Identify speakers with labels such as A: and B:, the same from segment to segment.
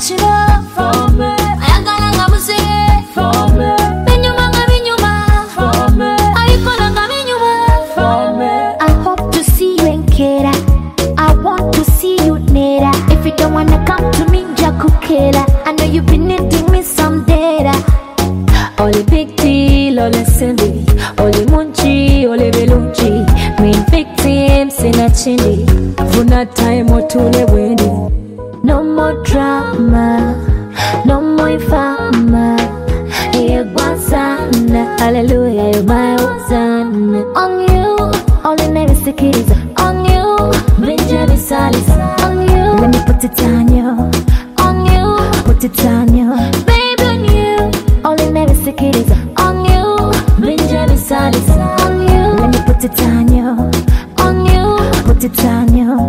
A: chino for me. Ayagala nga buzibe for me. Binyuma nga binyuma for me. Ayikola nga binyuma for me. I hope to see you in Kera. I want to see you nera. If you don't wanna come to me, Jakukela. I know you've been needing me some data. Ole big deal, ole Cindy, ole Munchi, ole Belunchi. Main victims in a chindi. Funa time or tune wendi. No more drama, no more fama. Yeah, Guasana, hallelujah, you're my Hosanna. On you, all the never kids. On you, Benjamin Salis. On you, let me put it on you. On you, put it on you. Baby, on you, all the never kids. On you, Benjamin Salis. On you, let me put it on you. On you, put it on you.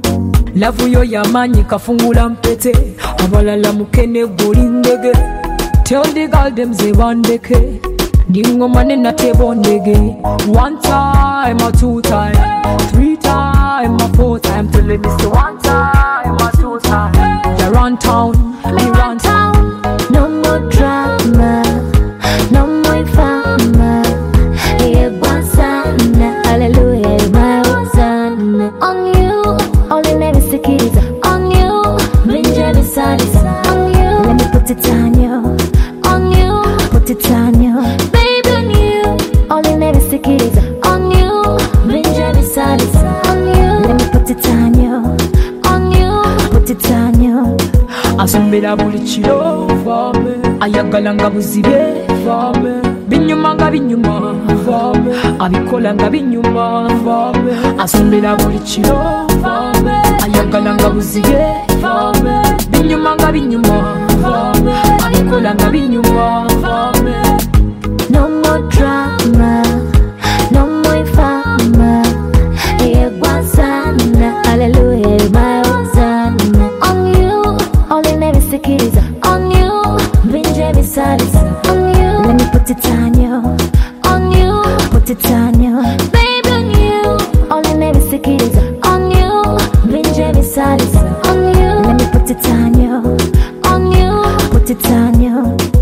B: Lavu yo yamanyi kafungula mpete. Abalala mukene guli ndege. Tell the girl them ze bandeke. Dingo manena tebondege. One time or two time, three time or four time. Till me say one time or two time. You run town, me run town.
A: No more drama, no more fama. Yeah, Guasana, hallelujah, my Hosanna. On you, all the never kids. On you, Benjamin Salis. On you, let me put it on you. On you, put it on you. Baby, on you, all the never kids. On you, Benjamin Salis. On you, let me put it on you. On you, put it on you.
B: Asumbira buli kiro for me. Ayagala nga buzibe for me. Binyuma nga binyuma for me. Abikola nga binyuma for me. Asumbira buli kiro for me. Ayagala nga buzibe for me. Binyuma nga binyuma for me. Abikola nga binyuma for me.
A: No more drama, no more fama. Yeah, Guasana, hallelujah, my Hosanna. On you, all the never kids. On you, Benjamin Salis. On you, let me put it on you. On you, put it on you. Baby, on you, all the never kids. On you, Benjamin Salis. On you, let me put it on you. On you, put it on you.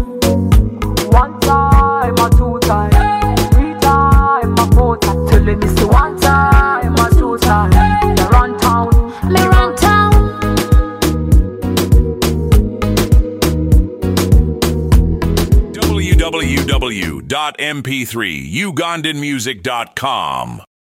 B: One time or two time, three time or four time. Till me say one time or two time. You run town,
A: Me run town.
C: www.mp3ugandanmusic.com